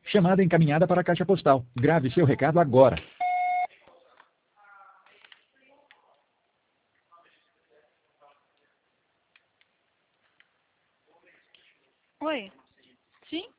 Chamada encaminhada para a caixa postal. Grave seu recado agora. Oi. Sim?